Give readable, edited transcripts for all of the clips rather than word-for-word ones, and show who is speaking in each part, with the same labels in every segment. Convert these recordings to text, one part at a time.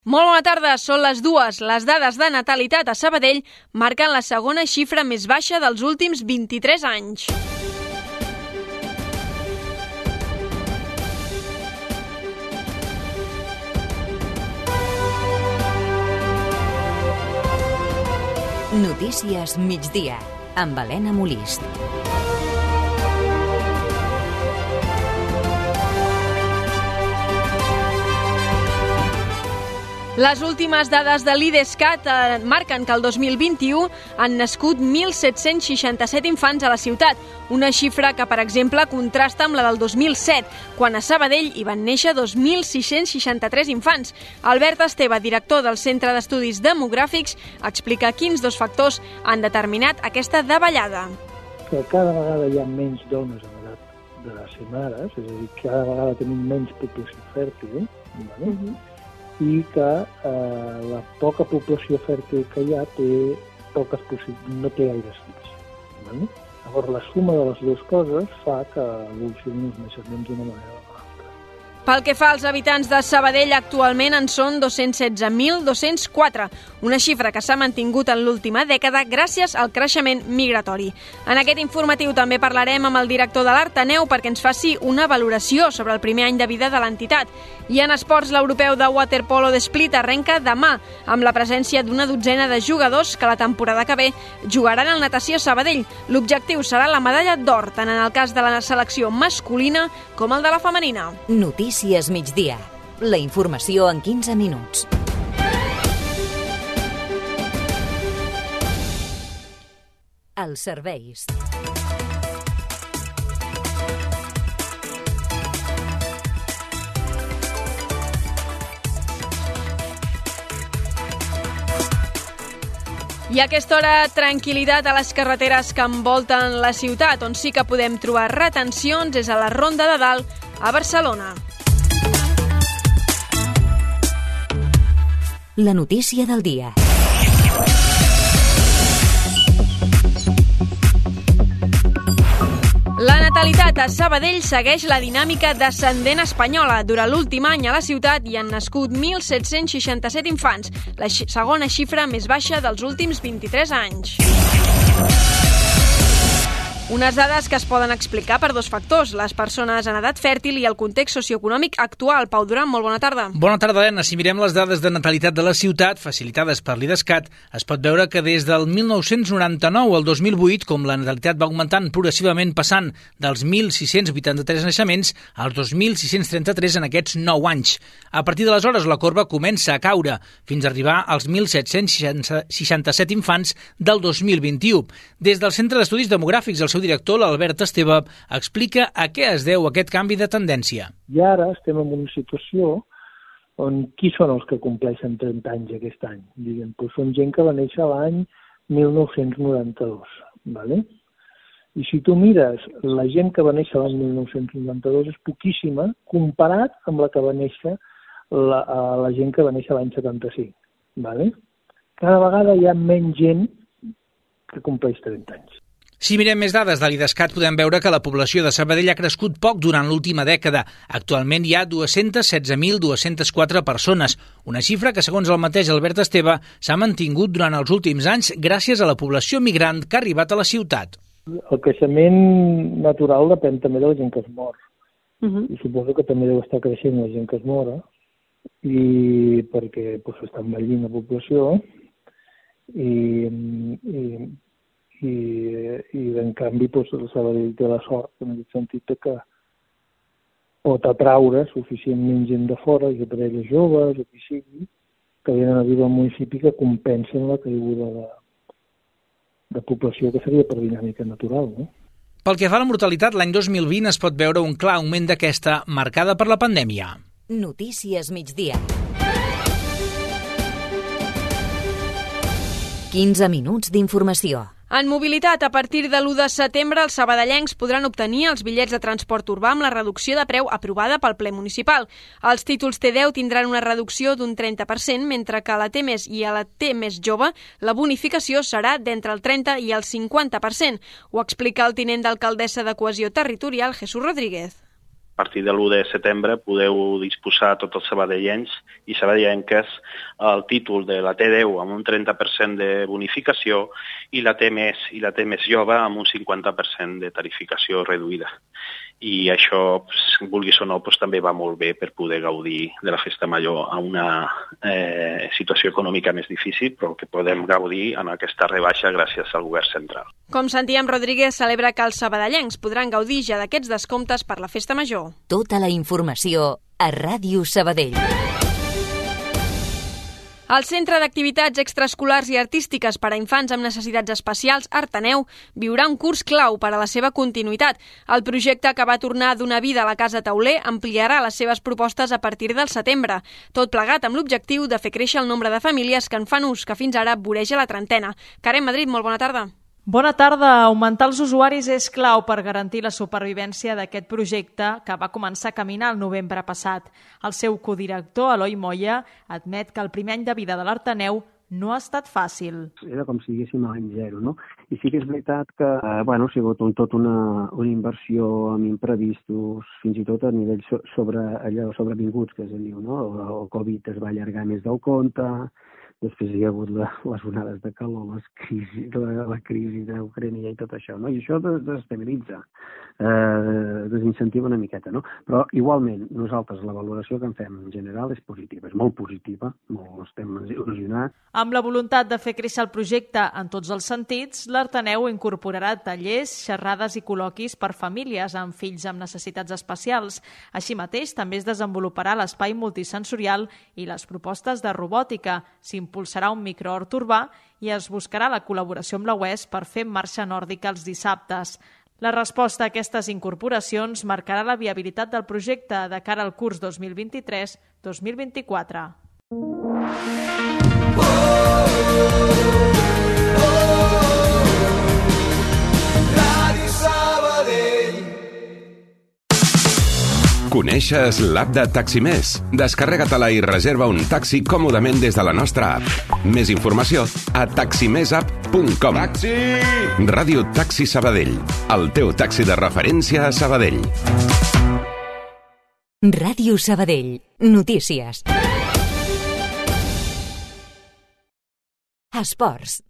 Speaker 1: Molt bona tarda, són les 2. Les dades de natalitat a Sabadell marquen la segona xifra més baixa dels últims 23 anys.
Speaker 2: Notícies migdia, amb Helena Molist.
Speaker 1: Les últimes dades de l'IDESCAT marquen que el 2021 han nascut 1.767 infants a la ciutat, una xifra que, per exemple, contrasta amb la del 2007, quan a Sabadell hi van néixer 2.663 infants. Albert Esteve, director del Centre d'Estudis Demogràfics, explica quins dos factors han determinat aquesta davallada.
Speaker 3: Que cada vegada hi ha menys dones en edat de ser mares, és a dir, cada vegada tenim menys població fèrtil, vale? I que la poca població fèrtil que hi ha no té gaires fills. Vale? Llavors, la suma de les dues coses fa que evolucionin els naixements d'una manera o de l'altra.
Speaker 1: Pel que fa als habitants de Sabadell, actualment en són 216.204, una xifra que s'ha mantingut en l'última dècada gràcies al creixement migratori. En aquest informatiu també parlarem amb el director de l'Arteneu perquè ens faci una valoració sobre el primer any de vida de l'entitat. I en esports, l'europeu de waterpolo de Split arrenca demà, amb la presència d'una dotzena de jugadors que la temporada que ve jugaran al Natació Sabadell. L'objectiu serà la medalla d'or, tant en el cas de la selecció masculina com el de la femenina.
Speaker 2: Notícies migdia. La informació en 15 minuts. Els serveis.
Speaker 1: I a aquesta hora, tranquil·litat a les carreteres que envolten la ciutat, on sí que podem trobar retencions és a la Ronda de Dalt, a Barcelona.
Speaker 2: La notícia del dia.
Speaker 1: La natalitat a Sabadell segueix la dinàmica descendent espanyola. Durant l'últim any a la ciutat hi han nascut 1.767 infants, la segona xifra més baixa dels últims 23 anys. Unes dades que es poden explicar per dos factors, les persones en edat fèrtil i el context socioeconòmic actual. Pau Duran, molt bona tarda.
Speaker 4: Bona tarda, Helena. Si mirem les dades de natalitat de la ciutat, facilitades per l'IDESCAT, es pot veure que des del 1999 al 2008, com la natalitat va augmentant progressivament passant dels 1.683 naixements als 2.633 en aquests 9 anys. A partir d'aleshores, la corba comença a caure, fins a arribar als 1.767 infants del 2021. Des del Centre d'Estudis Demogràfics, el seu director, l'Albert Esteve, explica a què es deu aquest canvi de tendència.
Speaker 3: I ara estem en una situació on qui són els que compleixen 30 anys aquest any? Diguem, doncs són gent que va néixer l'any 1992, ¿vale? I si tu mires, la gent que va néixer l'any 1992 és poquíssima comparat amb la que va néixer la gent que va néixer l'any 75, ¿vale? Cada vegada hi ha menys gent que compleix 30 anys.
Speaker 4: Si mirem més dades de l'IDESCAT, podem veure que la població de Sabadell ha crescut poc durant l'última dècada. Actualment hi ha 216.204 persones, una xifra que, segons el mateix Albert Esteve, s'ha mantingut durant els últims anys gràcies a la població migrant que ha arribat a la ciutat.
Speaker 3: El creixement natural depèn també de la gent que es mor. I suposo que també deu estar creixent la gent que es mora, i perquè està envellint la població, i en canvi el Sabadell té la sort en aquest sentit que pot atraure suficientment gent de fora, i parelles joves o qui sigui, que venen a viure al municipi que compensen la caiguda de població que seria per dinàmica natural, no?
Speaker 4: Pel que fa a la mortalitat, l'any 2020 es pot veure un clar augment d'aquesta, marcada per la pandèmia.
Speaker 2: Notícies migdia. 15 minuts d'informació.
Speaker 1: En mobilitat, a partir de l'1 de setembre, els sabadellencs podran obtenir els bitllets de transport urbà amb la reducció de preu aprovada pel ple municipal. Els títols T10 tindran una reducció d'un 30%, mentre que a la T+ i a la T+ jove la bonificació serà d'entre el 30 i el 50%. Ho explica el tinent d'alcaldessa de Cohesió Territorial, Jesús Rodríguez.
Speaker 5: A partir de l'1 de setembre podeu disposar tots els sabadellencs i sabadellenques el títol de la T10 amb un 30% de bonificació i la T+ i la T+ jove amb un 50% de tarificació reduïda. I això, vulguis o no, també va molt bé per poder gaudir de la Festa Major a una situació econòmica més difícil, però que podem gaudir en aquesta rebaixa gràcies al govern central.
Speaker 1: Com sentíem, Rodríguez celebra que els sabadellencs podran gaudir ja d'aquests descomptes per la Festa Major.
Speaker 2: Tota la informació a Ràdio Sabadell.
Speaker 1: El Centre d'Activitats Extraescolars i Artístiques per a Infants amb Necessitats Especials, Artaneu, viurà un curs clau per a la seva continuïtat. El projecte, que va tornar a donar vida a la Casa Tauler, ampliarà les seves propostes a partir del setembre. Tot plegat amb l'objectiu de fer créixer el nombre de famílies que en fan ús, que fins ara voreja la trentena. Karen Madrid, molt bona tarda.
Speaker 6: Bona tarda. Augmentar els usuaris és clau per garantir la supervivència d'aquest projecte que va començar a caminar el novembre passat. El seu codirector, Eloi Moya, admet que el primer any de vida de l'Artaneu no ha estat fàcil.
Speaker 7: Era com si diguéssim a l'any zero, no? I sí que és veritat que ha sigut tot una inversió amb imprevistos, fins i tot a nivell sobrevinguts, que es diu, no? El Covid es va allargar més del compte, després hi ha hagut les onades de calor, la crisi d'Ucrània i tot això, no? I això desestabilitza, desincentiva una miqueta, no? Però igualment, nosaltres la valoració que en fem en general és positiva, és molt positiva, estem il·lusionats.
Speaker 6: Amb la voluntat de fer créixer el projecte en tots els sentits, l'Artaneu incorporarà tallers, xerrades i col·loquis per famílies amb fills amb necessitats especials. Així mateix, també es desenvoluparà l'espai multisensorial i les propostes de robòtica. S'impulsarà un microhort urbà i es buscarà la col·laboració amb la UES per fer marxa nòrdica els dissabtes. La resposta a aquestes incorporacions marcarà la viabilitat del projecte de cara al curs 2023-2024.
Speaker 8: Coneixes l'app de Taximés? Descarrega-te-la i reserva un taxi còmodament des de la nostra app. Més informació a taximesapp.com. Taxi! Ràdio Taxi Sabadell, el teu taxi de referència a Sabadell.
Speaker 2: Ràdio Sabadell. Notícies. Esports.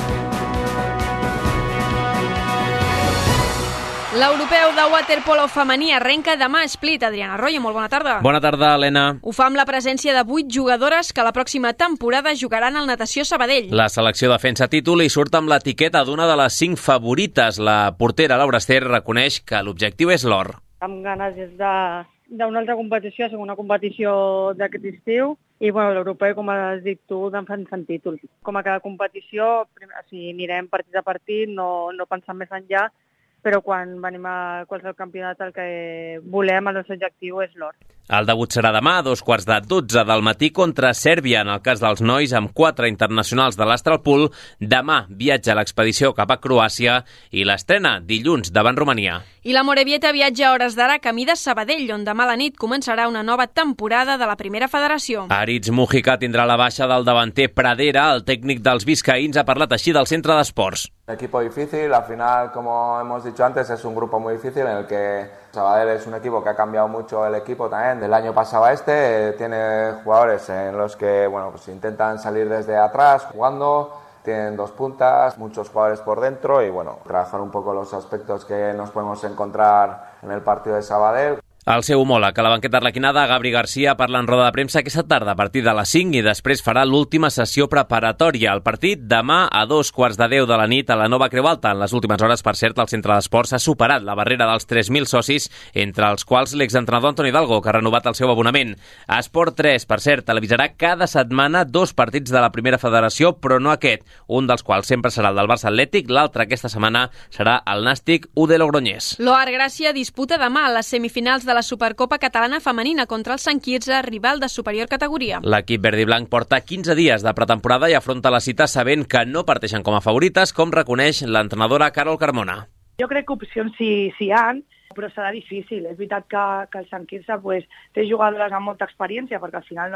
Speaker 1: L'europeu de waterpolo femení arrenca demà a Split. Adriana Arroyo, molt bona tarda.
Speaker 9: Bona tarda, Helena.
Speaker 1: Ho fa amb la presència de 8 jugadores que la pròxima temporada jugaran al Natació Sabadell.
Speaker 9: La selecció defensa títol i surt amb l'etiqueta d'una de les 5 favorites. La portera Laura Ester reconeix que l'objectiu és l'or.
Speaker 10: Amb ganes d'una altra competició, segona competició d'aquest estiu, i l'europeu, com has dit tu, fan títol. Com a cada competició, anirem partit a partit, no pensant més enllà, però quan venim a qualsevol campionat el que volem, el nostre objectiu és l'or.
Speaker 9: El debut serà demà a 2:12 del matí contra Sèrbia, en el cas dels nois, amb 4 internacionals de l'Astral Pool. Demà viatja l'expedició cap a Croàcia i l'estrena dilluns davant Romania.
Speaker 1: I la Morevieta viatja a hores d'ara camí de Sabadell, on demà a la nit començarà una nova temporada de la Primera Federació.
Speaker 9: Aritz Mujica tindrà la baixa del davanter Pradera. El tècnic dels vizcaíns ha parlat així del centre d'esports.
Speaker 11: Equipo difícil, al final, como hemos dicho antes, es un grupo muy difícil en el que Sabadell es un equipo que ha cambiado mucho el equipo también. Del año pasado a este, tiene jugadores en los que intentan salir desde atrás jugando, tienen 2 puntas, muchos jugadores por dentro y trabajar un poco los aspectos que nos podemos encontrar en el partido de Sabadell.
Speaker 9: El seu homòleg a la banqueta arlequinada, Gabri Garcia, parla en roda de premsa aquesta tarda a partir de les 5 i després farà l'última sessió preparatòria. El partit demà a 2:10 de la nit a la Nova Creu Alta. En les últimes hores, per cert, el centre d'esports ha superat la barrera dels 3.000 socis, entre els quals l'exentrenador Antoni Hidalgo, que ha renovat el seu abonament. Esport 3, per cert, televisarà cada setmana 2 partits de la Primera Federació, però no aquest, un dels quals sempre serà el del Barça Atlètic, l'altre aquesta setmana serà el Nàstic U de Logroñés.
Speaker 1: L'Oar Gràcia disputa demà les semifinals de la Supercopa Catalana Femenina contra el Sant Quirze, rival de superior categoria.
Speaker 9: L'equip verd i blanc porta 15 dies de pretemporada i afronta la cita sabent que no parteixen com a favorites, com reconeix l'entrenadora Carol Carmona.
Speaker 10: Jo crec que opcions sí hi ha, però serà difícil. És veritat que el Sant Quirze té jugadores amb molta experiència, perquè al final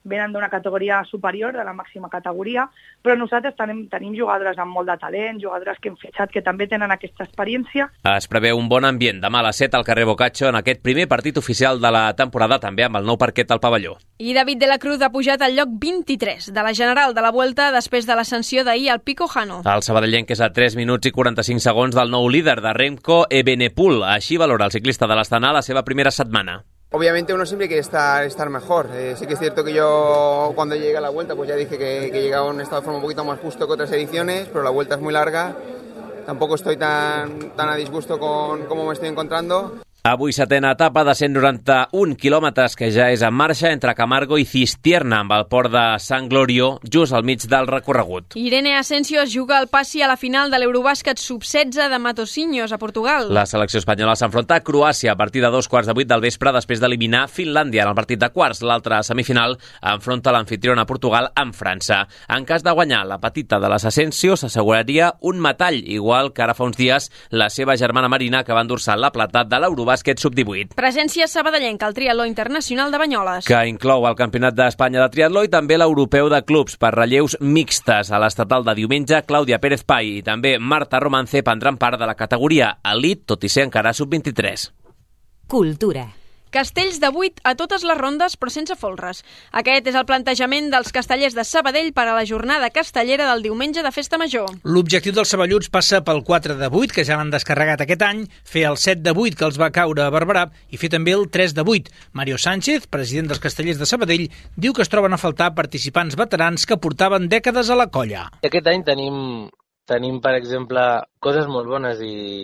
Speaker 10: venen d'una categoria superior, de la màxima categoria, però nosaltres tenim jugadores amb molt de talent, jugadores que hem fitxat que també tenen aquesta experiència.
Speaker 9: Es preveu un bon ambient demà a les 7 al carrer Boccaccio en aquest primer partit oficial de la temporada, també amb el nou parquet al pavelló.
Speaker 1: I David de la Cruz ha pujat al lloc 23 de la general de la Vuelta després de l'ascensió d'ahir al Pico Jano.
Speaker 9: El sabadellenc és a 3 minuts i 45 segons del nou líder de Remco Evenepoel. Així valora el ciclista de l'Astana la seva primera setmana.
Speaker 12: Obviamente uno siempre quiere estar mejor. Sí que es cierto que yo cuando llegué a la Vuelta pues ya dije que llegaba a un estado de forma un poquito más justo que otras ediciones, pero la Vuelta es muy larga. Tampoco estoy tan a disgusto con cómo me estoy encontrando.
Speaker 9: Avui setena etapa de 191 quilòmetres que ja és en marxa entre Camargo i Cistierna amb el port de Sant Glorió just al mig del recorregut.
Speaker 1: Irene Asensio es juga el passi a la final de l'Eurobàsquet sub-16 de Matosinhos a Portugal.
Speaker 9: La selecció espanyola s'enfronta a Croàcia a partir de 2:15 del vespre després d'eliminar Finlàndia en el partit de quarts. L'altra semifinal enfronta l'anfitriona Portugal amb França. En cas de guanyar la petita de les Asensio s'asseguraria un metall, igual que ara fa uns dies la seva germana Marina, que va endur-se la plata de l'Eurobàsquet sub-18.
Speaker 1: Presència sabadellenca al triatló internacional de Banyoles.
Speaker 9: Que inclou el Campionat d'Espanya de triatló i també l'Europeu de clubs per relleus mixtes. A l'estatal de diumenge, Clàudia Pérez Pai i també Marta Romance prendran part de la categoria elit, tot i ser encara sub-23.
Speaker 2: Cultura.
Speaker 1: Castells de 8 a totes les rondes, però sense folres. Aquest és el plantejament dels castellers de Sabadell per a la jornada castellera del diumenge de Festa Major.
Speaker 4: L'objectiu dels saballuts passa pel 4 de 8, que ja l'han descarregat aquest any, fer el 7 de 8, que els va caure a Barberà, i fer també el 3 de 8. Mario Sánchez, president dels castellers de Sabadell, diu que es troben a faltar participants veterans que portaven dècades a la colla.
Speaker 13: Aquest any tenim per exemple, coses molt bones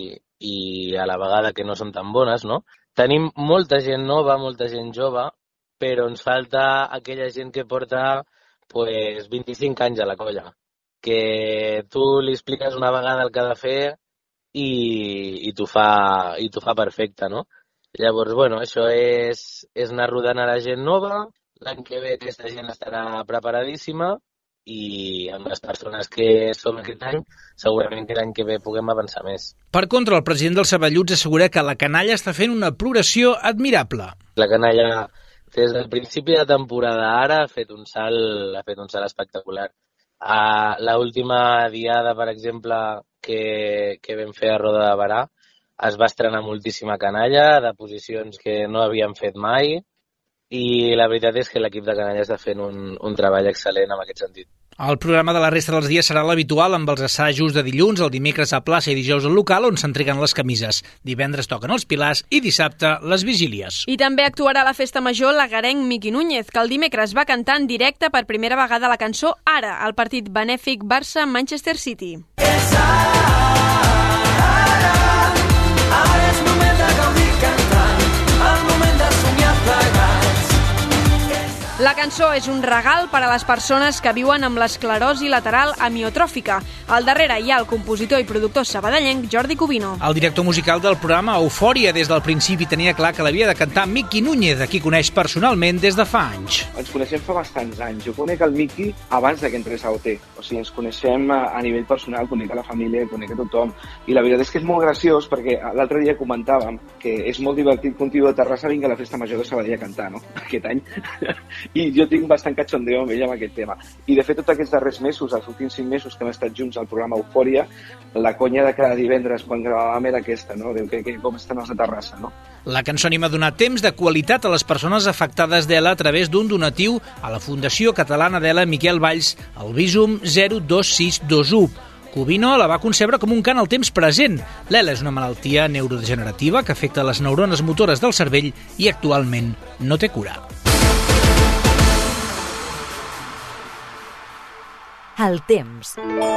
Speaker 13: i a la vegada que no són tan bones, no? Tenim molta gent nova, molta gent jove, però ens falta aquella gent que porta 25 anys a la colla. Que tu li expliques una vegada el que ha de fer i t'ho fa perfecte, no? Llavors, bueno, això és anar rodant a la gent nova. L'any que ve aquesta gent estarà preparadíssima i amb les persones que som aquest any, segurament que l'any que ve puguem avançar més.
Speaker 4: Per contra, el president dels Saballuts assegura que la canalla està fent una progressió admirable.
Speaker 13: La canalla, des del principi de temporada ara, ha fet un salt espectacular. L'última diada, per exemple, que vam fer a Roda de Barà, es va estrenar moltíssima canalla, de posicions que no havíem fet mai, i la veritat és que l'equip de canalla està fent un treball excel·lent en aquest sentit.
Speaker 4: El programa de la resta dels dies serà l'habitual, amb els assajos de dilluns, el dimecres a plaça i dijous al local, on s'entreguen les camises. Divendres toquen els pilars i dissabte les vigílies.
Speaker 1: I també actuarà a la Festa Major l'agarenc Miqui Núñez, que el dimecres va cantar en directe per primera vegada la cançó Ara, al partit benèfic Barça-Manchester City.
Speaker 14: Ara és moment de gaudir cantant, el moment de somiar plegats.
Speaker 1: La cançó és un regal per a les persones que viuen amb l'esclerosi lateral amiotròfica. Al darrere hi ha el compositor i productor sabadellenc Jordi Cubino.
Speaker 4: El director musical del programa Eufòria des del principi tenia clar que l'havia de cantar Miqui Núñez, a qui coneix personalment des de fa anys.
Speaker 15: Ens coneixem fa bastants anys. Jo conec el Miqui abans que entrés a OT. O sigui, ens coneixem a nivell personal, conec a la família, conec a tothom. I la veritat és que és molt graciós perquè l'altre dia comentàvem que és molt divertit que un tio de Terrassa vingui a la Festa Major de Sabadell a cantar, no? Aquest any. I jo tinc bastant cachondeo amb ell amb aquest tema. I de fet, tots aquests darrers mesos, els últims 5 mesos que hem estat junts al programa Eufòria, la conya de cada divendres quan gravàvem era aquesta, no? Com estan els de Terrassa, no?
Speaker 4: La cançó anima a donar temps de qualitat a les persones afectades d'ELA a través d'un donatiu a la Fundació Catalana d'ELA Miquel Valls, al Visum 02621. Cubino la va concebre com un cant al temps present. L'ELA és una malaltia neurodegenerativa que afecta les neurones motores del cervell i actualment no té cura.
Speaker 2: El temps.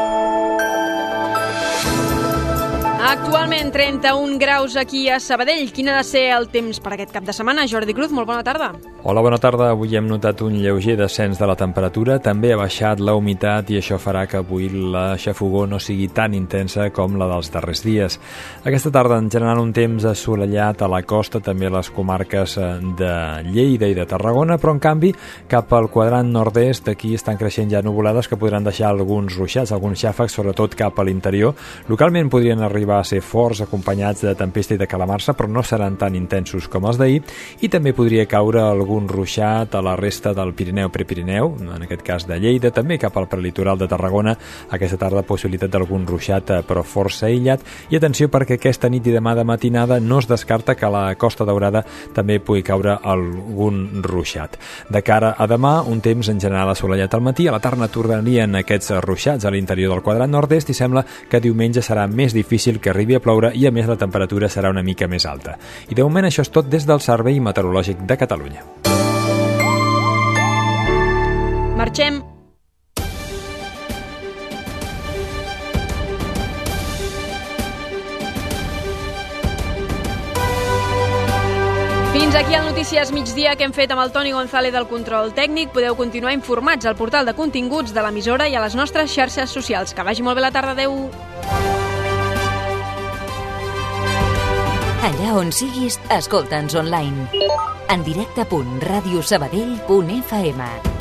Speaker 1: Actualment 31 graus aquí a Sabadell. Quin ha de ser el temps per aquest cap de setmana? Jordi Cruz, molt bona tarda.
Speaker 16: Hola, bona tarda. Avui hem notat un lleuger descens de la temperatura. També ha baixat la humitat i això farà que avui la xafogor no sigui tan intensa com la dels darrers dies. Aquesta tarda en general un temps assolellat a la costa, també a les comarques de Lleida i de Tarragona, però en canvi cap al quadrant nord-est aquí estan creixent ja nuvolades que podran deixar alguns ruixats, alguns xàfecs, sobretot cap a l'interior. Localment podrien arribar a ser forts, acompanyats de tempesta i de calamarsa, però no seran tan intensos com els d'ahir, i també podria caure algun ruixat a la resta del Pirineu-Prepirineu, en aquest cas de Lleida, també cap al prelitoral de Tarragona, aquesta tarda possibilitat d'algun ruixat, però força aïllat, i atenció perquè aquesta nit i demà de matinada no es descarta que a la Costa Daurada també pugui caure algun ruixat. De cara a demà, un temps en general assolellat al matí, a la tarda tornarien aquests ruixats a l'interior del quadrant nord-est i sembla que diumenge serà més difícil que arribi a ploure i a més la temperatura serà una mica més alta. I de moment això és tot des del Servei Meteorològic de Catalunya.
Speaker 1: Marxem. Fins aquí el Notícies Migdia que hem fet amb el Toni González del control tècnic. Podeu continuar informats al portal de continguts de l'emissora i a les nostres xarxes socials. Que vagi molt bé la tarda. Adéu.
Speaker 2: Allà on siguis, escolta'ns online. En directe.radiosabadell.fm